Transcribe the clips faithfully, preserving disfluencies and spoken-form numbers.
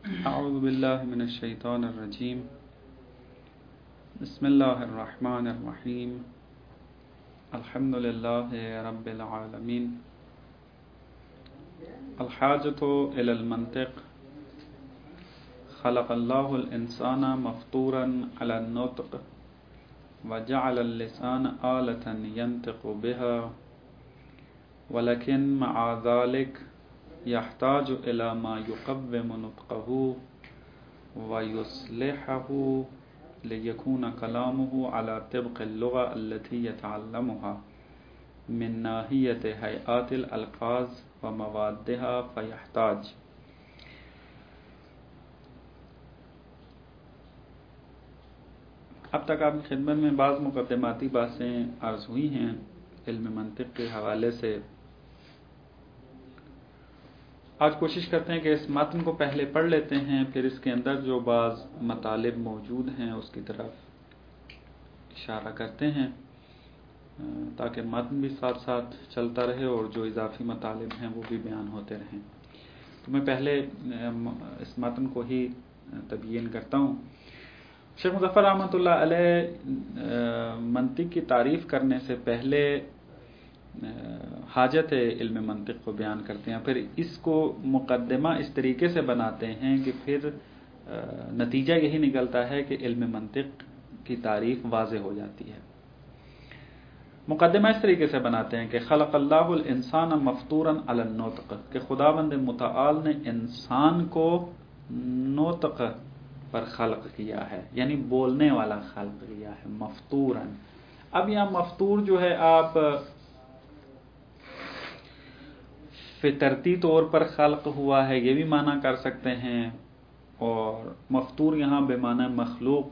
اعوذ باللہ من الشیطان الرجیم بسم اللہ الرحمن الرحیم الحمد للہ رب العالمین الحاجۃ الی المنطق خلق اللہ الانسان مفطورا علی النطق وجعل اللسان آلة ينطق بها ولكن مع ذلك يحتاج إلى ما يقوم نطقه ويصلحه ليكون كلامه على طبق اللغة التي يتعلمها من ناحية هيئات الألفاظ وموادها فيحتاج. اب تک آپ کی خدمت میں بعض مقدماتی باتیں عرض ہوئی ہیں علم منطق کے حوالے سے. آج کوشش کرتے ہیں کہ اس متن کو پہلے پڑھ لیتے ہیں، پھر اس کے اندر جو بعض مطالب موجود ہیں اس کی طرف اشارہ کرتے ہیں تاکہ متن بھی ساتھ ساتھ چلتا رہے اور جو اضافی مطالب ہیں وہ بھی بیان ہوتے رہیں. تو میں پہلے اس متن کو ہی تبیین کرتا ہوں. شیخ مظفر رحمۃ اللہ علیہ منطق کی تعریف کرنے سے پہلے حاجت علم منطق کو بیان کرتے ہیں، پھر اس کو مقدمہ اس طریقے سے بناتے ہیں کہ پھر نتیجہ یہی نکلتا ہے کہ علم منطق کی تعریف واضح ہو جاتی ہے. مقدمہ اس طریقے سے بناتے ہیں کہ خلق اللہ الانسان مفطورا علی النطق، کہ خداوند متعال نے انسان کو نطق پر خلق کیا ہے، یعنی بولنے والا خلق کیا ہے مفطورا. اب یہاں مفطور جو ہے آپ فطرتی طور پر خلق ہوا ہے یہ بھی معنی کر سکتے ہیں، اور مفطور یہاں بے معنی مخلوق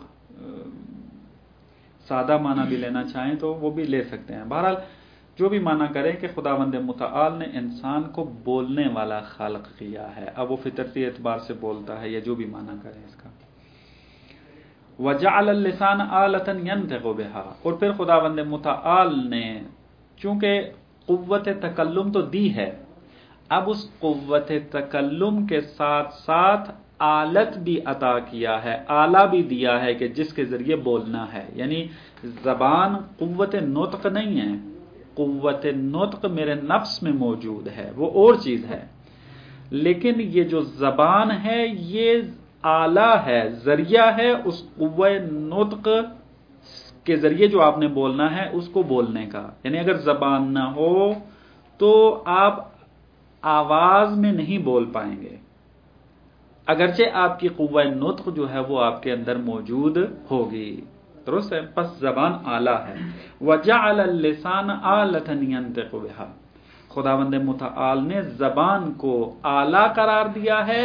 سادہ معنی بھی لینا چاہیں تو وہ بھی لے سکتے ہیں. بہرحال جو بھی معنی کریں کہ خداوند متعال نے انسان کو بولنے والا خلق کیا ہے. اب وہ فطرتی اعتبار سے بولتا ہے یا جو بھی معنی کریں اس کا. وَجَعَلَ اللِّسَانَ آلَةً يَنطِقُ بِهَا، اور پھر خداوند متعال نے چونکہ قوت تکلم تو دی ہے، اب اس قوت تکلم کے ساتھ ساتھ آلت بھی عطا کیا ہے، آلہ بھی دیا ہے کہ جس کے ذریعے بولنا ہے. یعنی زبان قوت نطق نہیں ہے، قوت نطق میرے نفس میں موجود ہے، وہ اور چیز ہے، لیکن یہ جو زبان ہے یہ آلہ ہے، ذریعہ ہے اس قوت نطق کے ذریعے جو آپ نے بولنا ہے اس کو بولنے کا. یعنی اگر زبان نہ ہو تو آپ آواز میں نہیں بول پائیں گے، اگرچہ آپ کی قوت نطق جو ہے وہ آپ کے اندر موجود ہوگی. درست ہے، پس زبان آلہ ہے. وَجَعَلَ اللِّسَانَ آلَةً يَنطِقُ بِهَا، خداوند متعال نے زبان کو آلہ قرار دیا ہے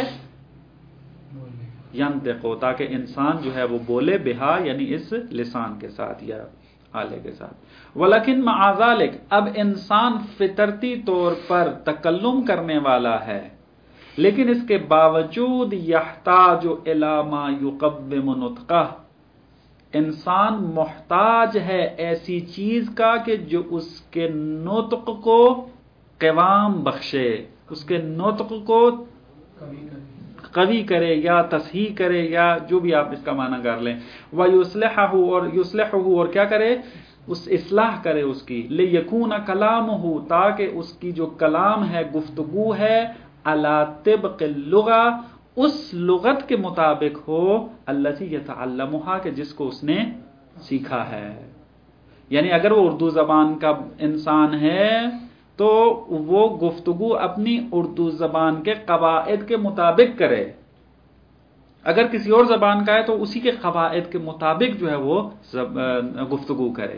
ینطقو، تاکہ انسان جو ہے وہ بولے، بہا یعنی اس لسان کے ساتھ یا آلے کے ساتھ. ولیکن مع ذلک، اب انسان فطرتی طور پر تکلم کرنے والا ہے، لیکن اس کے باوجود یحتاج الی ما یقوم نطقہ، انسان محتاج ہے ایسی چیز کا کہ جو اس کے نطق کو قوام بخشے، اس کے نطق کو قوی کرے یا تصحیح کرے یا جو بھی آپ اس کا معنی کر لیں. وَيُصْلِحَهُ، اور يُصْلِحُهُ، اور کیا کرے، اس اصلاح کرے اس کی. لِيَكُونَ كَلَامُهُ، تاکہ اس کی جو کلام ہے، گفتگو ہے، عَلَى طِبْقِ اللغة، اس لغت کے مطابق ہو، الَّتِي يَتَعَلَّمُهَا، کہ جس کو اس نے سیکھا ہے. یعنی اگر وہ اردو زبان کا انسان ہے تو وہ گفتگو اپنی اردو زبان کے قواعد کے مطابق کرے، اگر کسی اور زبان کا ہے تو اسی کے قواعد کے مطابق جو ہے وہ گفتگو کرے.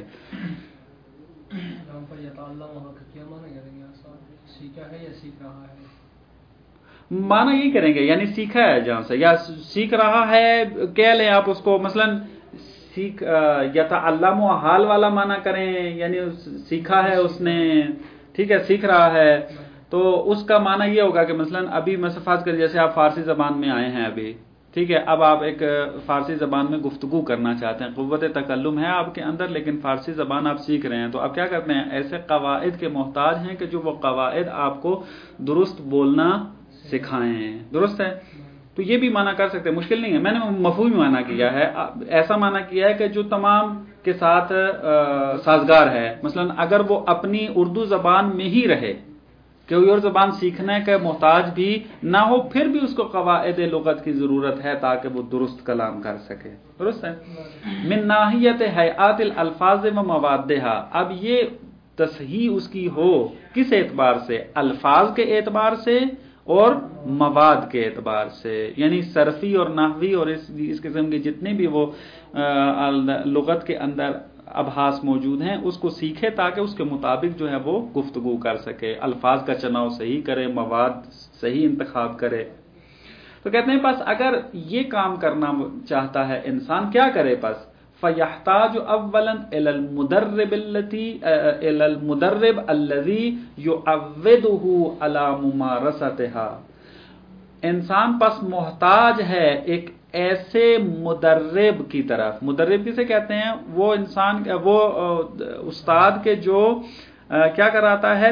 معنی یہی کریں گے، یعنی سیکھا ہے جہاں سے، یا سیکھ رہا ہے کہہ لیں آپ اس کو، مثلا سیکھ یتعلم حال والا معنی کریں، یعنی سیکھا ہے اس نے، ٹھیک ہے، سیکھ رہا ہے تو اس کا معنی یہ ہوگا کہ مثلا ابھی میں فرض کر جیسے آپ فارسی زبان میں آئے ہیں ابھی، ٹھیک ہے، اب آپ ایک فارسی زبان میں گفتگو کرنا چاہتے ہیں، قوت تکلم ہے آپ کے اندر لیکن فارسی زبان آپ سیکھ رہے ہیں، تو آپ کیا کرتے ہیں، ایسے قواعد کے محتاج ہیں کہ جو وہ قواعد آپ کو درست بولنا سکھائیں. درست ہے. تو یہ بھی معنی کر سکتے ہیں، مشکل نہیں ہے، میں نے مفہومی معنی کیا ہے، ایسا معنی کیا ہے کہ جو تمام کے ساتھ سازگار ہے۔ مثلا اگر وہ اپنی اردو زبان میں ہی رہے، کوئی اور زبان سیکھنے کا محتاج بھی نہ ہو، پھر بھی اس کو قواعد لغت کی ضرورت ہے تاکہ وہ درست کلام کر سکے، درست ہے۔ من ناحیت ہیئات الالفاظ و موادها، اب یہ تصحیح اس کی ہو کس اعتبار سے؟ الفاظ کے اعتبار سے اور مواد کے اعتبار سے، یعنی صرفی اور نحوی اور اس اس قسم کے جتنے بھی وہ لغت کے اندر ابحاث موجود ہیں اس کو سیکھے تاکہ اس کے مطابق جو ہے وہ گفتگو کر سکے، الفاظ کا چناؤ صحیح کرے، مواد صحیح انتخاب کرے۔ تو کہتے ہیں بس اگر یہ کام کرنا چاہتا ہے انسان، کیا کرے؟ بس فَيَحْتَاجُ أَوَّلًا إِلَى الْمُدَرِّبِ الَّتِي إِلَى الْمُدَرِّبِ الَّذِي يُعَوِّدُهُ عَلَى مُمَارَسَتِهَا، انسان پس محتاج ہے ایک ایسے مدرب کی طرف۔ مدرب کسے کہتے ہیں؟ وہ انسان، وہ استاد کے جو کیا کراتا ہے،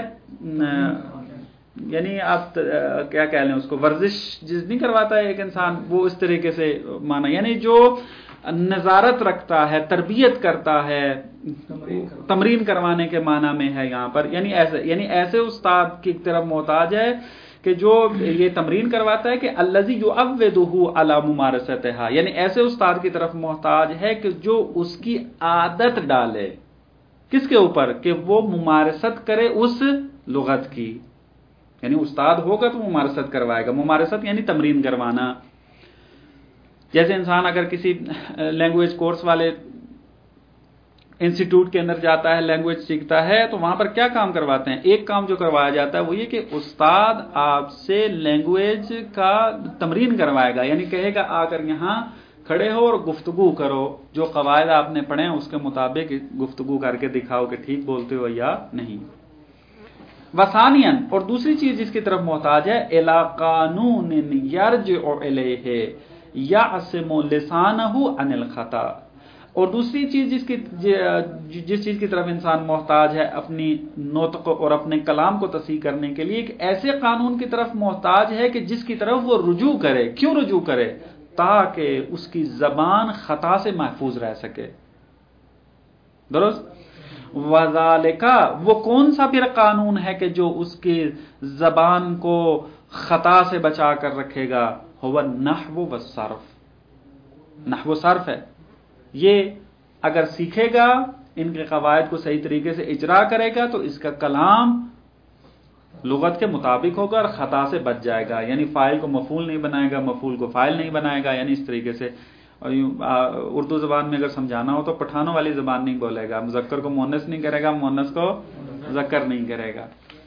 یعنی آپ کیا کہہ لیں اس کو، ورزش جس نہیں کرواتا ہے ایک انسان، وہ اس طریقے سے مانا، یعنی جو نظارت رکھتا ہے، تربیت کرتا ہے، تمرین کروانے کے معنی میں ہے یہاں پر، یعنی ایسے یعنی ایسے استاد کی طرف محتاج ہے کہ جو یہ تمرین کرواتا ہے کہ الذی یعوّدہ علی ممارستھا، یعنی ایسے استاد کی طرف محتاج ہے کہ جو اس کی عادت ڈالے، کس کے اوپر؟ کہ وہ ممارست کرے اس لغت کی، یعنی استاد ہوگا تو ممارست کروائے گا، ممارست یعنی تمرین کروانا۔ جیسے انسان اگر کسی لینگویج کورس والے انسٹیٹیوٹ کے اندر جاتا ہے، لینگویج سیکھتا ہے، تو وہاں پر کیا کام کرواتے ہیں؟ ایک کام جو کروایا جاتا ہے وہ یہ کہ استاد آپ سے لینگویج کا تمرین کروائے گا، یعنی کہے گا آ کر یہاں کھڑے ہو اور گفتگو کرو، جو قواعد آپ نے پڑھے ہیں اس کے مطابق گفتگو کر کے دکھاؤ کہ ٹھیک بولتے ہو یا نہیں۔ وثانیاً، اور دوسری چیز جس کی طرف محتاج ہے، الی قانون یرجع الیہ یعصم لسانہ عن الخطا، اور دوسری چیز جس کی جس چیز کی طرف انسان محتاج ہے اپنی نطق اور اپنے کلام کو تصحیح کرنے کے لیے، ایک ایسے قانون کی طرف محتاج ہے کہ جس کی طرف وہ رجوع کرے۔ کیوں رجوع کرے؟ تاکہ اس کی زبان خطا سے محفوظ رہ سکے، درست؟ وذالک، وہ کون سا پھر قانون ہے کہ جو اس کی زبان کو خطا سے بچا کر رکھے گا؟ هو النحو والصرف، نحو و صرف ہے۔ یہ اگر سیکھے گا، ان کے قواعد کو صحیح طریقے سے اجرا کرے گا تو اس کا کلام لغت کے مطابق ہوگا اور خطا سے بچ جائے گا، یعنی فاعل کو مفعول نہیں بنائے گا، مفعول کو فاعل نہیں بنائے گا، یعنی اس طریقے سے۔ اور اردو زبان میں اگر سمجھانا ہو تو پٹھانوں والی زبان نہیں بولے گا، مذکر کو مؤنث نہیں کرے گا، مؤنث کو مذکر نہیں کرے گا۔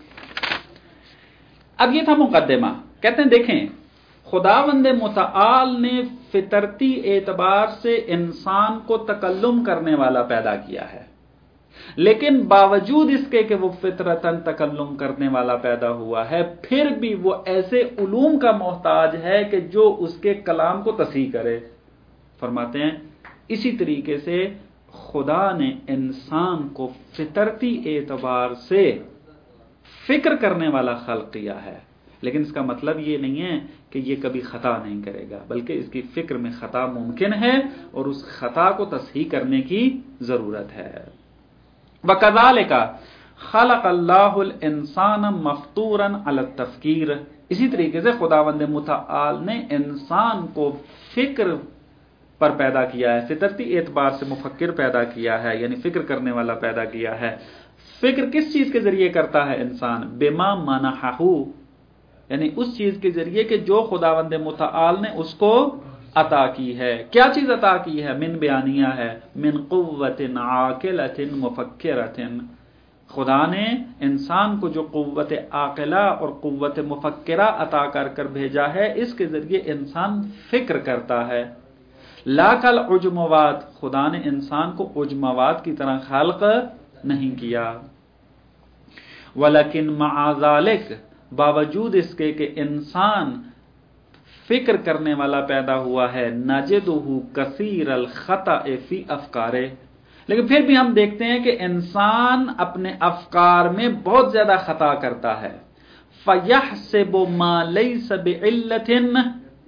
اب یہ تھا مقدمہ۔ کہتے ہیں دیکھیں، خداوند متعال نے فطرتی اعتبار سے انسان کو تکلم کرنے والا پیدا کیا ہے، لیکن باوجود اس کے کہ وہ فطرتاً تکلم کرنے والا پیدا ہوا ہے، پھر بھی وہ ایسے علوم کا محتاج ہے کہ جو اس کے کلام کو تصحیح کرے۔ فرماتے ہیں اسی طریقے سے خدا نے انسان کو فطرتی اعتبار سے فکر کرنے والا خلق کیا ہے، لیکن اس کا مطلب یہ نہیں ہے کہ یہ کبھی خطا نہیں کرے گا، بلکہ اس کی فکر میں خطا ممکن ہے اور اس خطا کو تصحیح کرنے کی ضرورت ہے۔ وَكَذَلِكَ خَلَقَ اللَّهُ الْإِنسَانَ مَفْطُورًا عَلَى التَّفْكِيرِ، اسی طریقے سے خداوند متعال نے انسان کو فکر پر پیدا کیا ہے، فطرتی اعتبار سے مفکر پیدا کیا ہے، یعنی فکر کرنے والا پیدا کیا ہے۔ فکر کس چیز کے ذریعے کرتا ہے انسان؟ بما منحہ، یعنی اس چیز کے ذریعے کہ جو خداوند متعال نے اس کو عطا کی ہے۔ کیا چیز عطا کی ہے؟ من بیانیہ ہے، من قوت عاقلۃ مفکرۃ، خدا نے انسان کو جو قوت عاقلہ اور قوت مفکرہ عطا کر کر بھیجا ہے، اس کے ذریعے انسان فکر کرتا ہے۔ لا کل عجموات، خدا نے انسان کو عجموات کی طرح خلق نہیں کیا۔ ولیکن مع ذلک، باوجود اس کے کہ انسان فکر کرنے والا پیدا ہوا ہے، نجدہ کثیر الخطأ فی افکارہ، لیکن پھر بھی ہم دیکھتے ہیں کہ انسان اپنے افکار میں بہت زیادہ خطا کرتا ہے۔ فیحسب ما لیس بعلۃ،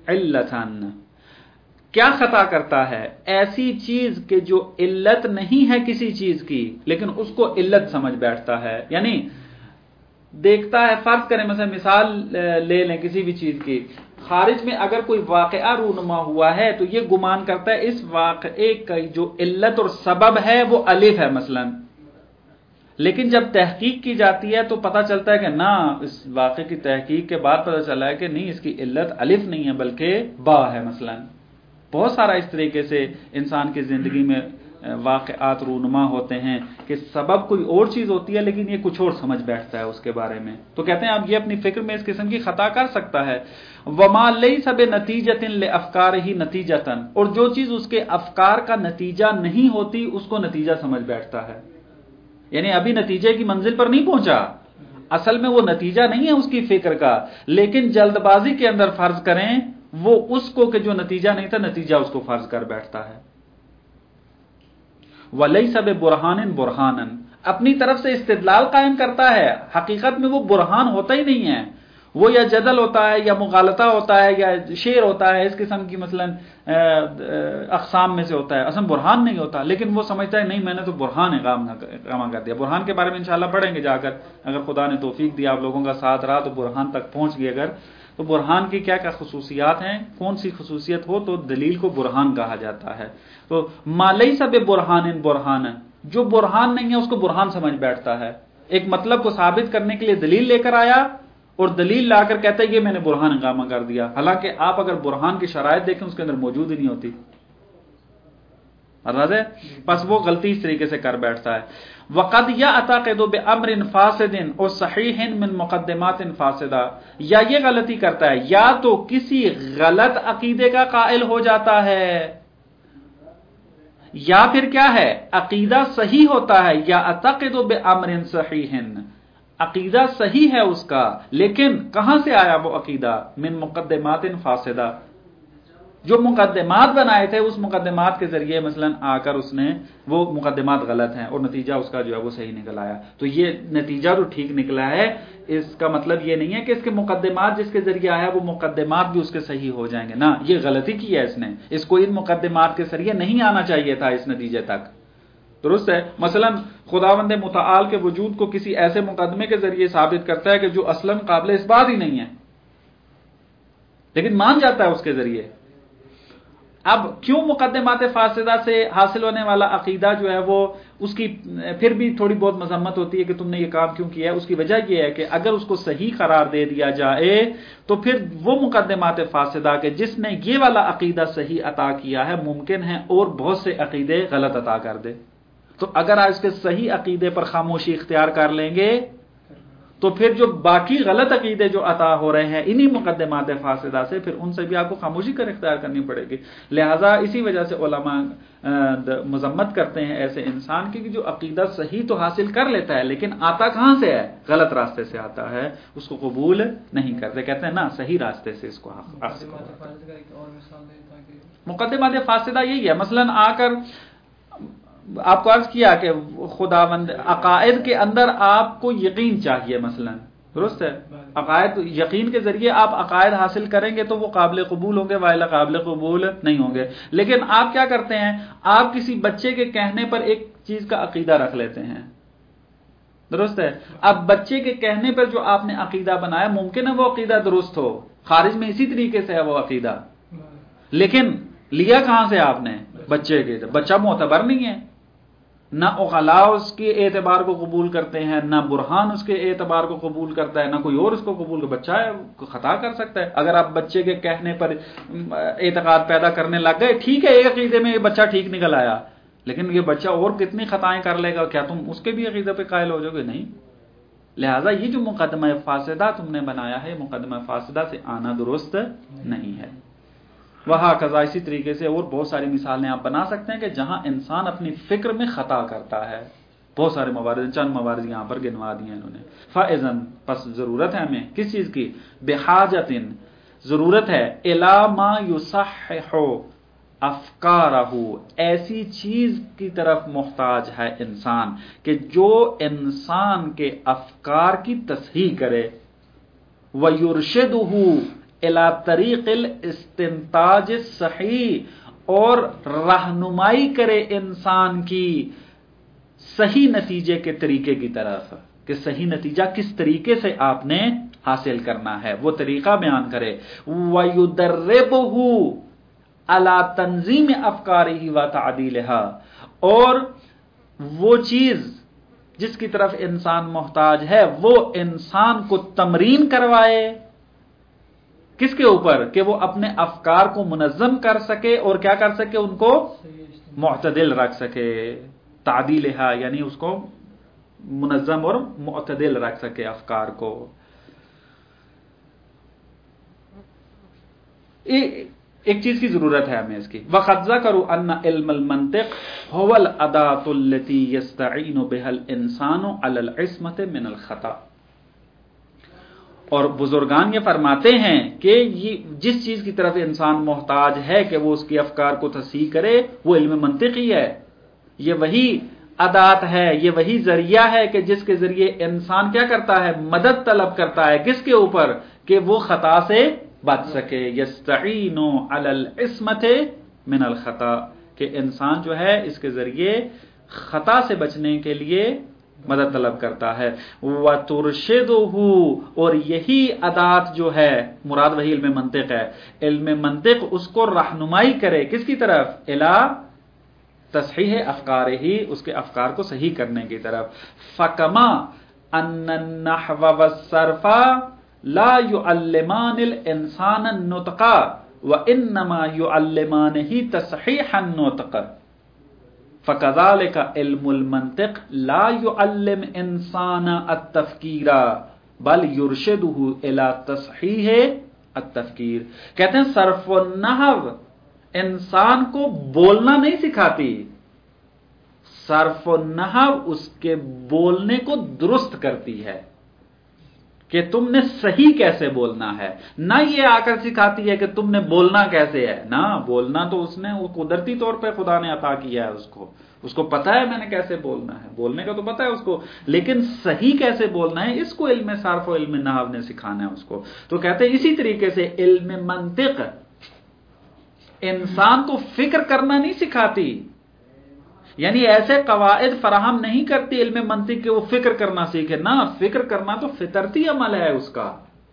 علتن، کیا خطا کرتا ہے؟ ایسی چیز کہ جو علت نہیں ہے کسی چیز کی لیکن اس کو علت سمجھ بیٹھتا ہے. یعنی دیکھتا ہے، فرض کریں مثلا مثال لے لیں کسی بھی چیز کی، خارج میں اگر کوئی واقعہ رونما ہوا ہے تو یہ گمان کرتا ہے اس واقعے کا جو علت اور سبب ہے وہ الف ہے مثلا، لیکن جب تحقیق کی جاتی ہے تو پتہ چلتا ہے کہ نہ، اس واقعے کی تحقیق کے بعد پتہ چلا ہے کہ نہیں، اس کی علت الف نہیں ہے بلکہ با ہے مثلا. بہت سارا اس طریقے سے انسان کی زندگی میں واقعات رونما ہوتے ہیں کہ سبب کوئی اور چیز ہوتی ہے لیکن یہ کچھ اور سمجھ بیٹھتا ہے اس کے بارے میں. تو کہتے ہیں اب یہ اپنی فکر میں اس قسم کی خطا کر سکتا ہے. وما لیس بنتیجۃ لافکارہ نتیجۃ، اور جو چیز اس کے افکار کا نتیجہ نہیں ہوتی اس کو نتیجہ سمجھ بیٹھتا ہے. یعنی ابھی نتیجے کی منزل پر نہیں پہنچا، اصل میں وہ نتیجہ نہیں ہے اس کی فکر کا، لیکن جلد بازی کے اندر فرض کریں وہ اس کو کہ جو نتیجہ نہیں تھا نتیجہ اس کو فرض کر بیٹھتا ہے. وَلَيْسَ بِبُرْحَانٍ بُرْحَانًا، اپنی طرف سے استدلال قائم کرتا ہے، حقیقت میں وہ برہان ہوتا ہی نہیں ہے، وہ یا جدل ہوتا ہے یا مغالطہ ہوتا ہے یا شعر ہوتا ہے، اس قسم کی مثلا اقسام میں سے ہوتا ہے، اصلا برہان نہیں ہوتا. لیکن وہ سمجھتا ہے نہیں، میں نے تو برہان اقامہ کر دیا. برہان کے بارے میں انشاءاللہ پڑھیں گے جا کر، اگر خدا نے توفیق دیا آپ لوگوں کا ساتھ رہا تو برہان تک پہنچ گئے اگر، تو برہان کی کیا کیا خصوصیات ہیں، کون سی خصوصیت ہو تو دلیل کو برہان کہا جاتا ہے. تو ما لیس ببرہان برہان، جو برہان نہیں ہے اس کو برہان سمجھ بیٹھتا ہے. ایک مطلب کو ثابت کرنے کے لیے دلیل لے کر آیا اور دلیل لا کر کہتا ہے یہ میں نے برہان اقامہ کر دیا، حالانکہ آپ اگر برہان کی شرائط دیکھیں اس کے اندر موجود ہی نہیں ہوتی. ہے بس وہ غلطی اس طریقے سے کر بیٹھتا ہے. وقد یعتقد بامر فاسد اور صحیح من مقدمات فاسدہ، یا یہ غلطی کرتا ہے یا تو کسی غلط عقیدے کا قائل ہو جاتا ہے، یا پھر کیا ہے عقیدہ صحیح ہوتا ہے، یا یعتقد بامر صحیح، عقیدہ صحیح ہے اس کا لیکن کہاں سے آیا وہ عقیدہ؟ من مقدمات فاسدہ، جو مقدمات بنائے تھے اس مقدمات کے ذریعے مثلا آ کر اس نے وہ مقدمات غلط ہیں اور نتیجہ اس کا جو ہے وہ صحیح نکل آیا. تو یہ نتیجہ تو ٹھیک نکلا ہے، اس کا مطلب یہ نہیں ہے کہ اس کے مقدمات جس کے ذریعے آیا وہ مقدمات بھی اس کے صحیح ہو جائیں گے، نہ، یہ غلطی کی ہے اس نے، اس کو ان مقدمات کے ذریعے نہیں آنا چاہیے تھا اس نتیجے تک. درست ہے. مثلا خداوند متعال کے وجود کو کسی ایسے مقدمے کے ذریعے ثابت کرتا ہے کہ جو اصلاً قابل اس بات ہی نہیں ہے لیکن مان جاتا ہے اس کے ذریعے. اب کیوں مقدمات فاسدہ سے حاصل ہونے والا عقیدہ جو ہے وہ اس کی پھر بھی تھوڑی بہت مذمت ہوتی ہے کہ تم نے یہ کام کیوں کیا ہے؟ اس کی وجہ یہ ہے کہ اگر اس کو صحیح قرار دے دیا جائے تو پھر وہ مقدمات فاسدہ کے جس نے یہ والا عقیدہ صحیح عطا کیا ہے ممکن ہے اور بہت سے عقیدے غلط عطا کر دے. تو اگر آپ اس کے صحیح عقیدے پر خاموشی اختیار کر لیں گے تو پھر جو باقی غلط عقیدے جو عطا ہو رہے ہیں انہی مقدمات فاسدہ سے، پھر ان سے بھی آپ کو خاموشی کر اختیار کرنی پڑے گی. لہٰذا اسی وجہ سے علماء مذمت کرتے ہیں ایسے انسان کی کہ جو عقیدہ صحیح تو حاصل کر لیتا ہے لیکن آتا کہاں سے ہے؟ غلط راستے سے آتا ہے، اس کو قبول نہیں کرتے، کہتے ہیں نا صحیح راستے سے اس کو حاصل کرو. مقدمات فاسدہ یہی ہے، مثلا آ کر آپ کو عرض کیا کہ خداوند عقائد کے اندر آپ کو یقین چاہیے مثلا، درست ہے، عقائد یقین کے ذریعے آپ عقائد حاصل کریں گے تو وہ قابل قبول ہوں گے، وائلا قابل قبول نہیں ہوں گے. لیکن آپ کیا کرتے ہیں، آپ کسی بچے کے کہنے پر ایک چیز کا عقیدہ رکھ لیتے ہیں، درست ہے. اب بچے کے کہنے پر جو آپ نے عقیدہ بنایا ممکن ہے وہ عقیدہ درست ہو، خارج میں اسی طریقے سے ہے وہ عقیدہ، لیکن لیا کہاں سے آپ نے؟ بچے کے. بچہ معتبر نہیں ہے، نہ عقلاء اس کے اعتبار کو قبول کرتے ہیں، نہ برہان اس کے اعتبار کو قبول کرتا ہے، نہ کوئی اور اس کو قبول کرتا ہے. بچہ ہے، خطا کر سکتا ہے. اگر آپ بچے کے کہنے پر اعتقاد پیدا کرنے لگ گئے، ٹھیک ہے ایک عقیدے میں یہ بچہ ٹھیک نکل آیا، لیکن یہ بچہ اور کتنی خطائیں کر لے گا، کیا تم اس کے بھی عقیدے پہ قائل ہو جاؤ گے؟ نہیں. لہٰذا یہ جو مقدمہ فاسدہ تم نے بنایا ہے، مقدمہ فاسدہ سے آنا درست نہیں ہے. وہاں کذا اسی طریقے سے اور بہت ساری مثالیں آپ بنا سکتے ہیں کہ جہاں انسان اپنی فکر میں خطا کرتا ہے. بہت سارے موارد، چند موارد یہاں پر گنوا دیے انہوں نے. فاذن پس ضرورت ہے ہمیں کس چیز کی؟ بحاجت، ضرورت ہے الی ما یصحح افکارہ، ایسی چیز کی طرف محتاج ہے انسان کہ جو انسان کے افکار کی تصحیح کرے. ویرشدہ، الی طریق الاستنتاج الصحیح، اور رہنمائی کرے انسان کی صحیح نتیجے کے طریقے کی طرف، کہ صحیح نتیجہ کس طریقے سے آپ نے حاصل کرنا ہے، وہ طریقہ بیان کرے۔ وَيُدَرِّبُهُ عَلَى تَنظِيمِ أَفْكَارِهِ وَتَعْدِيلِهَا، اور وہ چیز جس کی طرف انسان محتاج ہے وہ انسان کو تمرین کروائے، کس کے اوپر؟ کہ وہ اپنے افکار کو منظم کر سکے اور کیا کر سکے، ان کو معتدل رکھ سکے۔ تعدیلها یعنی اس کو منظم اور معتدل رکھ سکے افکار کو۔ ایک چیز کی ضرورت ہے ہمیں اس کی، وَقَدْ ذَكَرُوا أَنَّ عِلْمَ الْمَنْطِقِ هُوَ الْأَدَاةُ الَّتِي يَسْتَعِينُ بِهَا الْإِنسَانُ عَلَى الْعِصْمَةِ مِنَ الْخَطَأِ، اور بزرگان یہ فرماتے ہیں کہ یہ جس چیز کی طرف انسان محتاج ہے کہ وہ اس کی افکار کو تصحیح کرے، وہ علم منطق ہی ہے۔ یہ وہی ادات ہے، یہ وہی ذریعہ ہے کہ جس کے ذریعے انسان کیا کرتا ہے، مدد طلب کرتا ہے، کس کے اوپر؟ کہ وہ خطا سے بچ سکے۔ یستعین علی العصمۃ من الخطا، کہ انسان جو ہے اس کے ذریعے خطا سے بچنے کے لیے مدد طلب کرتا ہے۔ وَتُرْشِدُهُ، اور یہی ادات جو ہے، مراد وہی علم منطق ہے، علم منطق اس کو رہنمائی کرے کس کی طرف؟ الی تصحیح افکار ہی، اس کے افکار کو صحیح کرنے کی طرف۔ فَكَمَا أَنَّ النَّحْوَ وَالصَّرْفَ لَا يُعَلِّمَانِ الْإِنسَانَ النُّطْقَ وَإِنَّمَا يُعَلِّمَانِهِ تَصْحِيحَ النُّطْقِ، فَكَذَلِكَ عِلْمُ الْمَنْطِقِ لَا يُعَلِّمُ إِنسَانَ التَّفْكِيرَ بَلْ يُرْشِدُهُ إِلَى تَصْحِيحِ التَّفْكِيرِ۔ کہتے ہیں صرف و نحو انسان کو بولنا نہیں سکھاتی، صرف و نحو اس کے بولنے کو درست کرتی ہے، کہ تم نے صحیح کیسے بولنا ہے، نہ یہ آ کر سکھاتی ہے کہ تم نے بولنا کیسے ہے، نہ بولنا تو اس نے وہ قدرتی طور پہ خدا نے عطا کیا ہے اس کو، اس کو پتہ ہے میں نے کیسے بولنا ہے، بولنے کا تو پتہ ہے اس کو، لیکن صحیح کیسے بولنا ہے اس کو علم صرف و علم نحو نے سکھانا ہے اس کو۔ تو کہتے ہیں اسی طریقے سے علم منطق انسان کو فکر کرنا نہیں سکھاتی، یعنی ایسے قواعد فراہم نہیں کرتی علم منطق کہ وہ فکر کرنا سیکھے، نہ، فکر کرنا تو فطرتی عمل ہے اس کا۔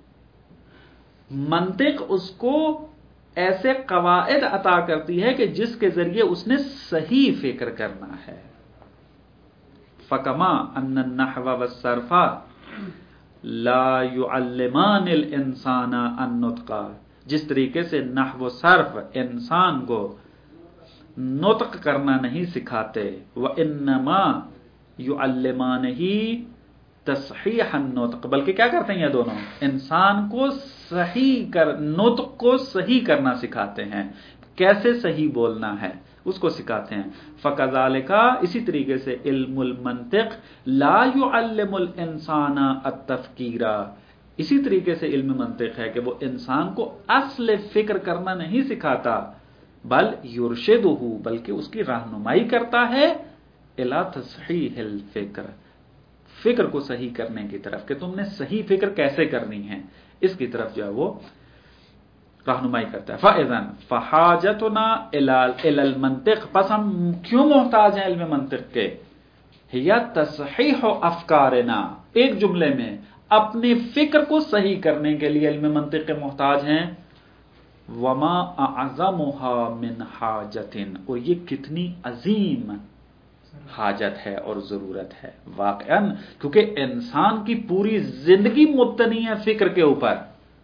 منطق اس کو ایسے قواعد عطا کرتی ہے کہ جس کے ذریعے اس نے صحیح فکر کرنا ہے۔ فَكَمَا أَنَّ النَّحْوَ وَالصَّرْفَ لَا يُعَلِّمَانِ الْإِنسَانَ النُّطْقَ، جس طریقے سے نحو و صرف انسان کو نطق کرنا نہیں سکھاتے، وَإِنَّمَا يُعَلِّمَانِهِ تَصْحِيحَ النُّطْقِ، بلکہ کیا کرتے ہیں یہ دونوں، انسان کو صحیح کر نطق کو صحیح کرنا سکھاتے ہیں، کیسے صحیح بولنا ہے اس کو سکھاتے ہیں۔ فَكَذَلِكَ، اسی طریقے سے علم المنطق لا يُعَلِّمُ الْإِنسَانَ التَّفْكِيرَ، اسی طریقے سے علم منطق ہے کہ وہ انسان کو اصل فکر کرنا نہیں سکھاتا، بل یرشدہ، بلکہ اس کی رہنمائی کرتا ہے، الی تصحیح الفکر، فکر کو صحیح کرنے کی طرف، کہ تم نے صحیح فکر کیسے کرنی ہے اس کی طرف جو ہے وہ رہنمائی کرتا ہے۔ فَإِذَنْ فَحَاجَتُنَا إِلَى الْمَنْطِقِ، پس ہم کیوں محتاج ہیں علم منطق کے؟ هِيَ تَصْحِيحُ أَفْكَارِنَا، ایک جملے میں اپنی فکر کو صحیح کرنے کے لیے علم منطق کے محتاج ہیں۔ وَمَا أَعْظَمُهَا مِنْ حَاجَةٍ، اور یہ کتنی عظیم حاجت ہے اور ضرورت ہے واقعاً، کیونکہ انسان کی پوری زندگی مبتنی ہے فکر کے اوپر،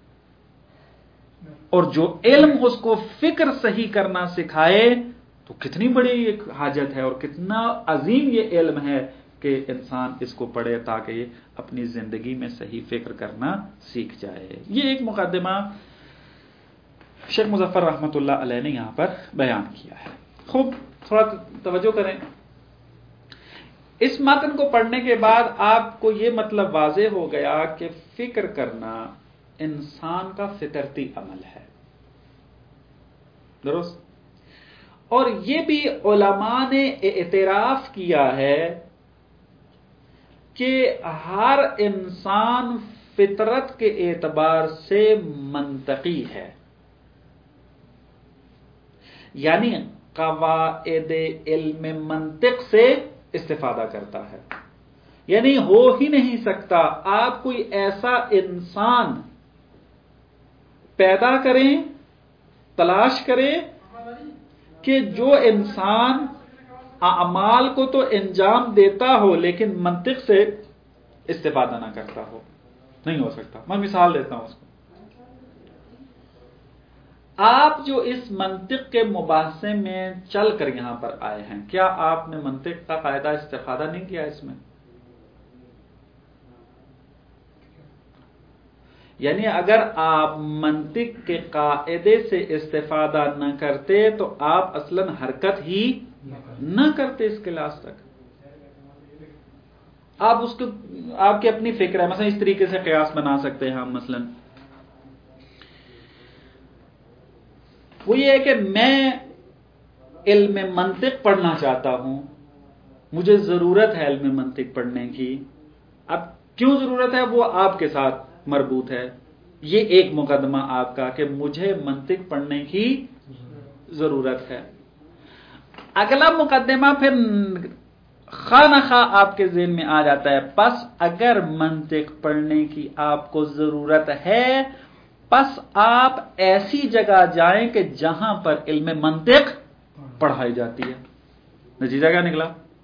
اور جو علم اس کو فکر صحیح کرنا سکھائے تو کتنی بڑی ایک حاجت ہے اور کتنا عظیم یہ علم ہے کہ انسان اس کو پڑھے تاکہ یہ اپنی زندگی میں صحیح فکر کرنا سیکھ جائے۔ یہ ایک مقدمہ شیخ مظفر رحمۃ اللہ علیہ نے یہاں پر بیان کیا ہے۔ خوب تھوڑا توجہ کریں، اس متن کو پڑھنے کے بعد آپ کو یہ مطلب واضح ہو گیا کہ فکر کرنا انسان کا فطرتی عمل ہے، درست؟ اور یہ بھی علماء نے اعتراف کیا ہے کہ ہر انسان فطرت کے اعتبار سے منطقی ہے، یعنی قواعد علم منطق سے استفادہ کرتا ہے. یعنی ہو ہی نہیں سکتا آپ کوئی ایسا انسان پیدا کریں، تلاش کریں کہ جو انسان اعمال کو تو انجام دیتا ہو لیکن منطق سے استفادہ نہ کرتا ہو. نہیں ہو سکتا. میں مثال دیتا ہوں اس کو. آپ جو اس منطق کے مباحثے میں چل کر یہاں پر آئے ہیں، کیا آپ نے منطق کا قاعدہ استفادہ نہیں کیا اس میں؟ یعنی اگر آپ منطق کے قاعدے سے استفادہ نہ کرتے تو آپ اصلاً حرکت ہی نہ کرتے اس کلاس تک. آپ اس کو آپ کی اپنی فکر ہے. مثلا اس طریقے سے قیاس بنا سکتے ہیں ہم. مثلا وہ یہ ہے کہ میں علم منطق پڑھنا چاہتا ہوں، مجھے ضرورت ہے علم منطق پڑھنے کی. اب کیوں ضرورت ہے وہ آپ کے ساتھ مربوط ہے. یہ ایک مقدمہ آپ کا کہ مجھے منطق پڑھنے کی ضرورت ہے. اگلا مقدمہ پھر خواہ نخواہ آپ کے ذہن میں آ جاتا ہے، پس اگر منطق پڑھنے کی آپ کو ضرورت ہے پس آپ ایسی جگہ جائیں کہ جہاں پر علم منطق پڑھائی جاتی ہے. نتیجہ کیا نکلا؟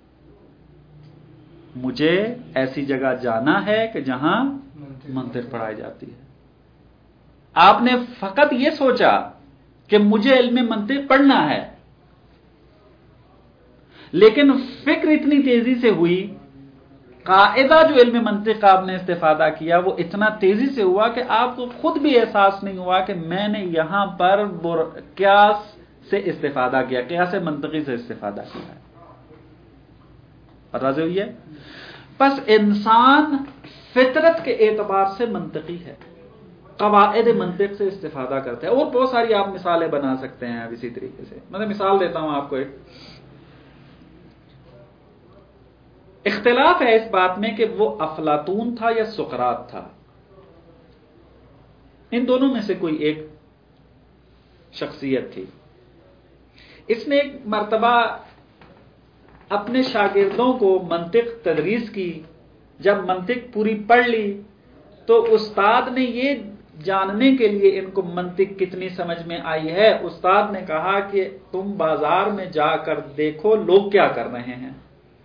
مجھے ایسی جگہ جانا ہے کہ جہاں منطق پڑھائی جاتی ہے. آپ نے فقط یہ سوچا کہ مجھے علم منطق پڑھنا ہے، لیکن فکر اتنی تیزی سے ہوئی، قاعدہ جو علم منطق کا آپ نے استفادہ کیا وہ اتنا تیزی سے ہوا کہ آپ کو خود بھی احساس نہیں ہوا کہ میں نے یہاں پر قیاس سے استفادہ کیا، قیاس منطقی سے استفادہ کیا ہے. واضح ہوئی ہے؟ پس انسان فطرت کے اعتبار سے منطقی ہے، قواعد منطق سے استفادہ کرتا ہے. اور بہت ساری آپ مثالیں بنا سکتے ہیں اب اسی طریقے سے. میں مثال دیتا ہوں آپ کو ایک. اختلاف ہے اس بات میں کہ وہ افلاطون تھا یا سقراط تھا. ان دونوں میں سے کوئی ایک شخصیت تھی. اس نے ایک مرتبہ اپنے شاگردوں کو منطق تدریس کی. جب منطق پوری پڑھ لی تو استاد نے یہ جاننے کے لیے ان کو منطق کتنی سمجھ میں آئی ہے، استاد نے کہا کہ تم بازار میں جا کر دیکھو لوگ کیا کر رہے ہیں.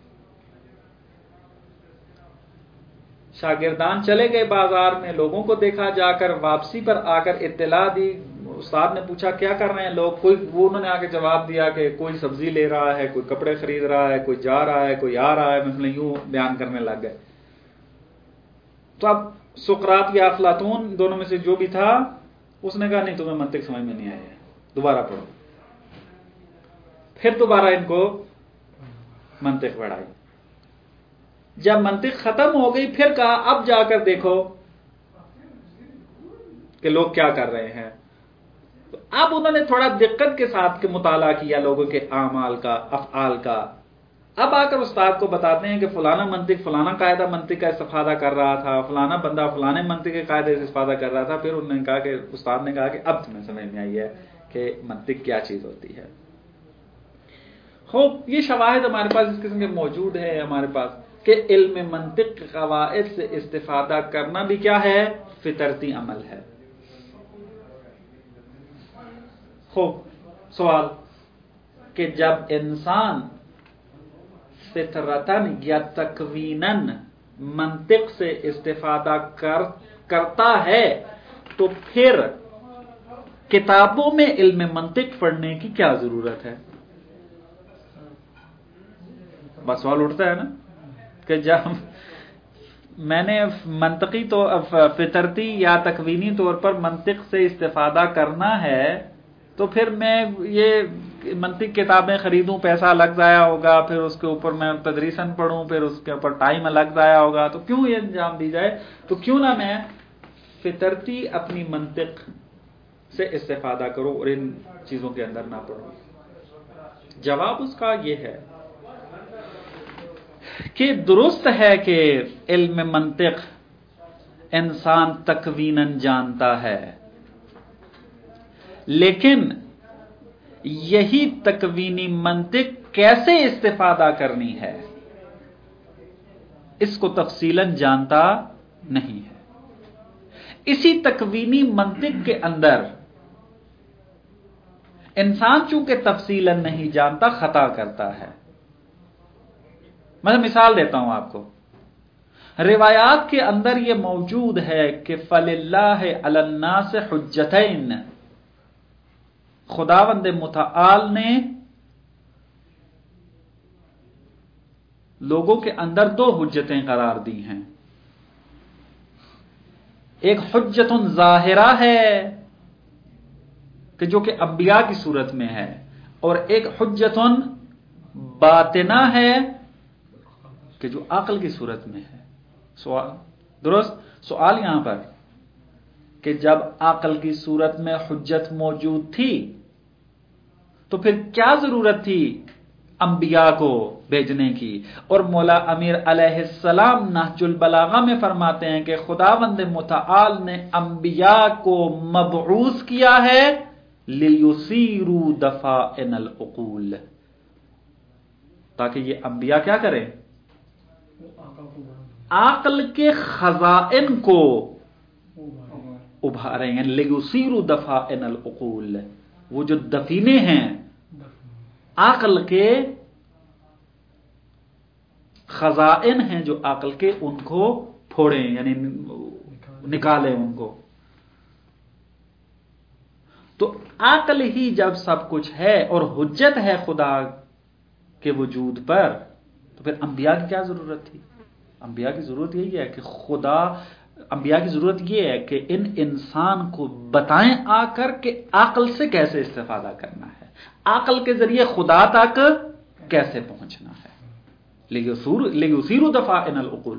شاگردان چلے گئے بازار میں، لوگوں کو دیکھا. جا کر واپسی پر آ کر اطلاع دی. استاد نے پوچھا کیا کر رہے ہیں لوگ؟ کوئی وہ انہوں نے آ کے جواب دیا کہ کوئی سبزی لے رہا ہے، کوئی کپڑے خرید رہا ہے، کوئی جا رہا ہے، کوئی آ رہا ہے. مثلا یوں بیان کرنے لگ گئے. تو اب سقراط یا افلاطون دونوں میں سے جو بھی تھا اس نے کہا نہیں تمہیں منطق سمجھ میں نہیں آئی ہے، دوبارہ پڑھو. پھر دوبارہ ان کو منطق پڑھائی. جب منطق ختم ہو گئی پھر کہا اب جا کر دیکھو کہ لوگ کیا کر رہے ہیں. تو اب انہوں نے تھوڑا دقت کے ساتھ مطالعہ کیا لوگوں کے اعمال کا، افعال کا. اب آ کر استاد کو بتاتے ہیں کہ فلانا منطق فلانا قاعدہ منطق کا استفادہ کر رہا تھا، فلانا بندہ فلانے منطق کے قاعدے سے استفادہ کر رہا تھا. پھر انہوں نے کہا کہ استاد نے کہا کہ اب تمہیں سمجھ میں آئی ہے کہ منطق کیا چیز ہوتی ہے. خوب یہ شواہد ہمارے پاس اس قسم کے موجود ہے ہمارے پاس کہ علم منطق کے قواعد سے استفادہ کرنا بھی کیا ہے؟ فطرتی عمل ہے. خوب سوال کہ جب انسان فطرتاً یا تکویناً منطق سے استفادہ کر کرتا ہے تو پھر کتابوں میں علم منطق پڑھنے کی کیا ضرورت ہے؟ بس سوال اٹھتا ہے نا کہ جب میں نے منطقی تو فطرتی یا تکوینی طور پر منطق سے استفادہ کرنا ہے تو پھر میں یہ منطق کتابیں خریدوں، پیسہ الگ ضائع ہوگا، پھر اس کے اوپر میں تدریساً پڑھوں، پھر اس کے اوپر ٹائم الگ ضائع ہوگا. تو کیوں یہ انجام دی جائے؟ تو کیوں نہ میں فطرتی اپنی منطق سے استفادہ کروں اور ان چیزوں کے اندر نہ پڑھوں. جواب اس کا یہ ہے کہ درست ہے کہ علم منطق انسان تکویناً جانتا ہے، لیکن یہی تکوینی منطق کیسے استفادہ کرنی ہے اس کو تفصیلاً جانتا نہیں ہے۔ اسی تکوینی منطق کے اندر انسان چونکہ تفصیلاً نہیں جانتا خطا کرتا ہے۔ میں مثال دیتا ہوں آپ کو، روایات کے اندر یہ موجود ہے کہ فَلِلَّهِ عَلَى النَّاسِ حُجَّتَيْن، خداوند متعال نے لوگوں کے اندر دو حجتیں قرار دی ہیں، ایک حجت ظاہرہ ہے کہ جو کہ انبیاء کی صورت میں ہے، اور ایک حجت باطنہ ہے کہ جو عقل کی صورت میں ہے۔ سوال درست سوال یہاں پر کہ جب عقل کی صورت میں حجت موجود تھی تو پھر کیا ضرورت تھی انبیاء کو بھیجنے کی؟ اور مولا امیر علیہ السلام نہج البلاغہ میں فرماتے ہیں کہ خداوند متعال نے انبیاء کو مبعوث کیا ہے لیثیروا دفائن العقول، تاکہ یہ انبیاء کیا کریں؟ عقل کے خزائن کو ابھاریں، یعنی لیثیروا دفائن العقول، وہ جو دفینے ہیں عقل کے خزائن ہیں جو عقل کے، ان کو پھوڑیں، یعنی نکالیں ان کو۔ تو عقل ہی جب سب کچھ ہے اور حجت ہے خدا کے وجود پر، تو پھر انبیاء کی کیا ضرورت تھی؟ انبیاء کی ضرورت یہی ہے کہ خدا انبیاء کی ضرورت یہ ہے کہ ان انسان کو بتائیں آ کر کہ عقل سے کیسے استفادہ کرنا ہے، عقل کے ذریعے خدا تک کیسے پہنچنا ہے، لیثیروا دفائن العقول۔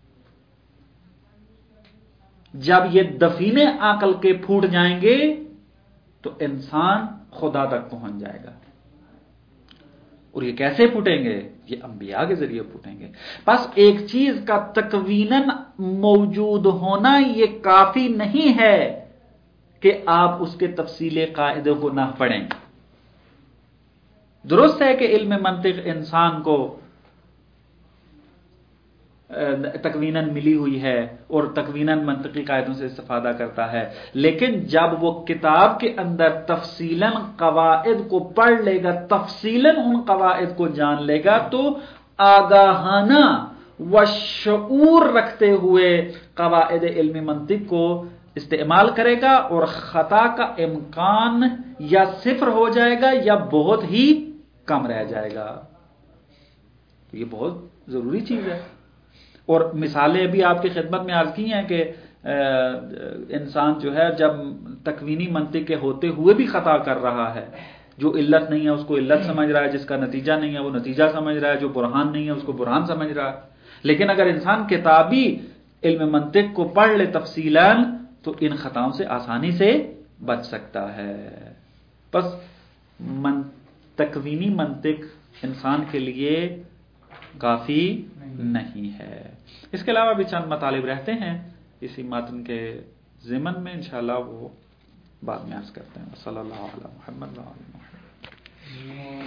جب یہ دفینے عقل کے پھوٹ جائیں گے تو انسان خدا تک پہنچ جائے گا۔ اور یہ کیسے پھوٹیں گے؟ یہ انبیاء کے ذریعے پھوٹیں گے۔ بس ایک چیز کا تکویناً موجود ہونا یہ کافی نہیں ہے کہ آپ اس کے تفصیلی قاعدے کو نہ پڑھیں۔ درست ہے کہ علم منطق انسان کو تکویناً ملی ہوئی ہے اور تکویناً منطقی قاعدوں سے استفادہ کرتا ہے، لیکن جب وہ کتاب کے اندر تفصیلاً قواعد کو پڑھ لے گا، تفصیلاً ان قواعد کو جان لے گا، تو آگاہانہ و شعور رکھتے ہوئے قواعد علم منطق کو استعمال کرے گا، اور خطا کا امکان یا صفر ہو جائے گا یا بہت ہی کم رہ جائے گا۔ یہ بہت ضروری چیز ہے۔ اور مثالیں بھی آپ کی خدمت میں عرض کی ہیں کہ انسان جو ہے جب تکوینی منطق کے ہوتے ہوئے بھی خطا کر رہا ہے، جو علت نہیں ہے اس کو علت سمجھ رہا ہے، جس کا نتیجہ نہیں ہے وہ نتیجہ سمجھ رہا ہے، جو برہان نہیں ہے اس کو برہان سمجھ رہا ہے، لیکن اگر انسان کتابی علم منطق کو پڑھ لے تفصیلاً تو ان خطاؤں سے آسانی سے بچ سکتا ہے۔ بس من تکوینی منطق انسان کے لیے کافی نہیں ہے۔ اس کے علاوہ بھی چند مطالب رہتے ہیں اسی متن کے ضمن میں، انشاءاللہ وہ بعد میں عرض کرتے ہیں۔ صلی اللہ علیہ محمد و علیہ محمد۔